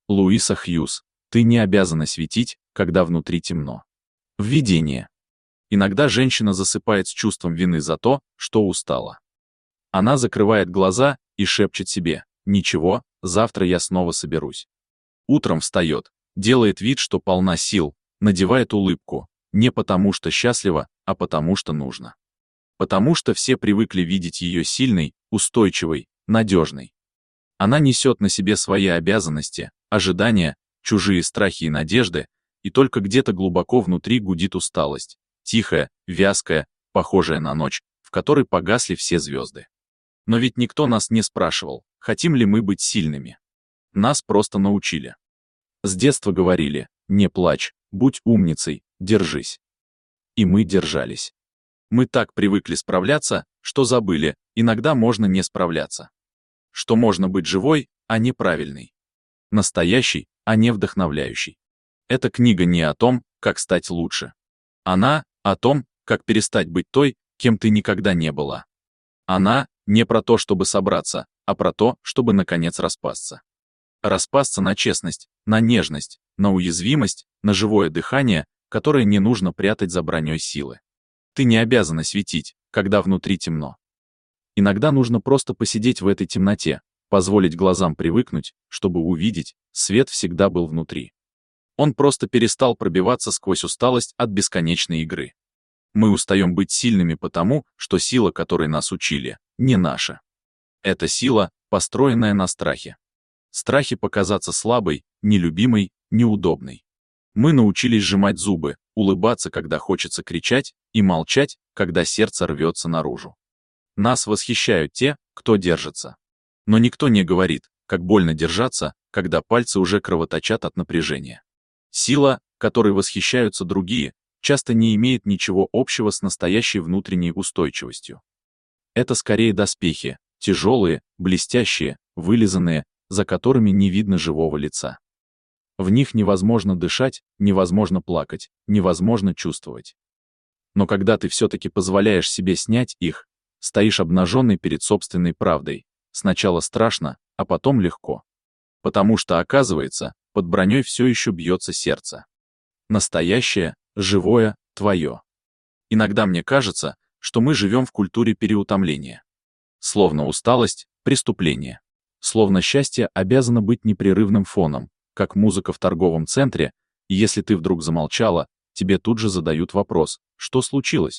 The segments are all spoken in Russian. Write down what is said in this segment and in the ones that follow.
Луиса Хьюз. Ты не обязана светить, когда внутри темно. Введение. Иногда женщина засыпает с чувством вины за то, что устала. Она закрывает глаза и шепчет себе: «Ничего, завтра я снова соберусь». Утром встает, делает вид, что полна сил, надевает улыбку, не потому что счастлива, а потому что нужно. Потому что все привыкли видеть ее сильной, устойчивой, надежной. Она несет на себе свои обязанности, ожидания, чужие страхи и надежды, и только где-то глубоко внутри гудит усталость, тихая, вязкая, похожая на ночь, в которой погасли все звезды. Но ведь никто нас не спрашивал, хотим ли мы быть сильными. Нас просто научили. С детства говорили: не плачь, будь умницей, держись. И мы держались. Мы так привыкли справляться, что забыли, иногда можно не справляться. Что можно быть живой, а не правильной. Настоящей, а не вдохновляющей. Эта книга не о том, как стать лучше. Она о том, как перестать быть той, кем ты никогда не была. Она не про то, чтобы собраться, а про то, чтобы наконец распасться. Распасться на честность, на нежность, на уязвимость, на живое дыхание, которое не нужно прятать за броней силы. Ты не обязана светить, когда внутри темно. Иногда нужно просто посидеть в этой темноте, позволить глазам привыкнуть, чтобы увидеть, свет всегда был внутри. Он просто перестал пробиваться сквозь усталость от бесконечной игры. Мы устаем быть сильными потому, что сила, которой нас учили, не наша. Это сила, построенная на страхе. Страхе показаться слабой, нелюбимой, неудобной. Мы научились сжимать зубы, улыбаться, когда хочется кричать, и молчать, когда сердце рвется наружу. Нас восхищают те, кто держится. Но никто не говорит, как больно держаться, когда пальцы уже кровоточат от напряжения. Сила, которой восхищаются другие, часто не имеет ничего общего с настоящей внутренней устойчивостью. Это скорее доспехи, тяжелые, блестящие, вылизанные, за которыми не видно живого лица. В них невозможно дышать, невозможно плакать, невозможно чувствовать. Но когда ты все-таки позволяешь себе снять их, стоишь обнаженный перед собственной правдой, сначала страшно, а потом легко. Потому что, оказывается, под броней все еще бьется сердце. Настоящее, живое, твое. Иногда мне кажется, что мы живем в культуре переутомления. Словно усталость — преступление. Словно счастье обязано быть непрерывным фоном, как музыка в торговом центре, и если ты вдруг замолчала, тебе тут же задают вопрос: что случилось?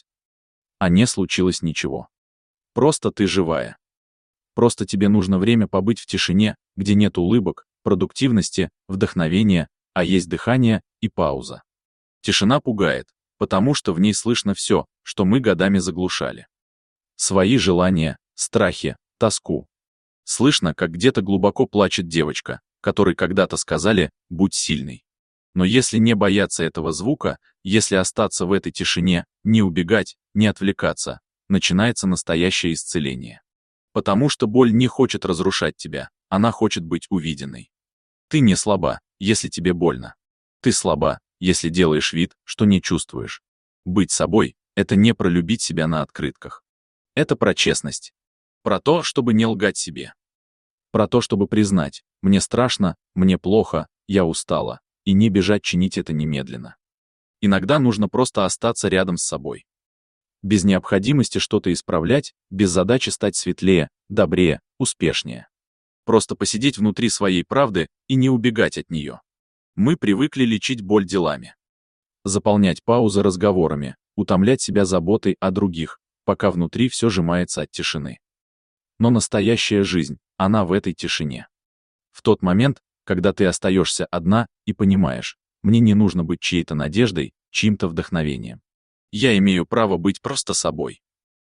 А не случилось ничего. Просто ты живая. Просто тебе нужно время побыть в тишине, где нет улыбок, продуктивности, вдохновения, а есть дыхание и пауза. Тишина пугает, потому что в ней слышно все, что мы годами заглушали. Свои желания, страхи, тоску. Слышно, как где-то глубоко плачет девочка, которой когда-то сказали: будь сильной. Но если не бояться этого звука, если остаться в этой тишине, не убегать, не отвлекаться, начинается настоящее исцеление. Потому что боль не хочет разрушать тебя, она хочет быть увиденной. Ты не слаба, если тебе больно. Ты слаба, если делаешь вид, что не чувствуешь. Быть собой — это не про любить себя на открытках. Это про честность. Про то, чтобы не лгать себе. Про то, чтобы признать: мне страшно, мне плохо, я устала, и не бежать чинить это немедленно. Иногда нужно просто остаться рядом с собой. Без необходимости что-то исправлять, без задачи стать светлее, добрее, успешнее. Просто посидеть внутри своей правды и не убегать от нее. Мы привыкли лечить боль делами. Заполнять паузы разговорами, утомлять себя заботой о других, пока внутри все сжимается от тишины. Но настоящая жизнь, она в этой тишине. В тот момент, когда ты остаешься одна и понимаешь: мне не нужно быть чьей-то надеждой, чьим-то вдохновением. Я имею право быть просто собой.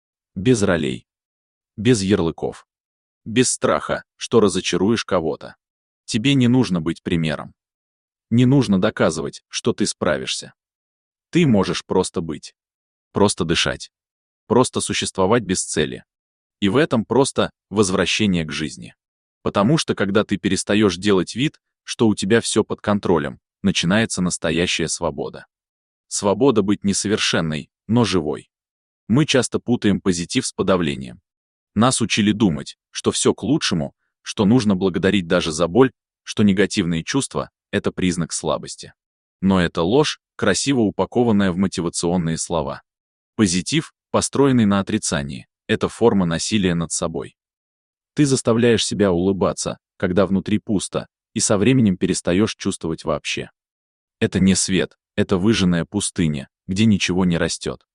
Без ролей. Без ярлыков. Без страха, что разочаруешь кого-то. Тебе не нужно быть примером. Не нужно доказывать, что ты справишься. Ты можешь просто быть. Просто дышать. Просто существовать без цели. И в этом просто возвращение к жизни. Потому что когда ты перестаешь делать вид, что у тебя все под контролем, начинается настоящая свобода. Свобода быть несовершенной, но живой. Мы часто путаем позитив с подавлением. Нас учили думать, что все к лучшему, что нужно благодарить даже за боль, что негативные чувства — это признак слабости. Но это ложь, красиво упакованная в мотивационные слова. Позитив, построенный на отрицании, — это форма насилия над собой. Ты заставляешь себя улыбаться, когда внутри пусто, и со временем перестаешь чувствовать вообще. Это не свет, это выжженная пустыня, где ничего не растет.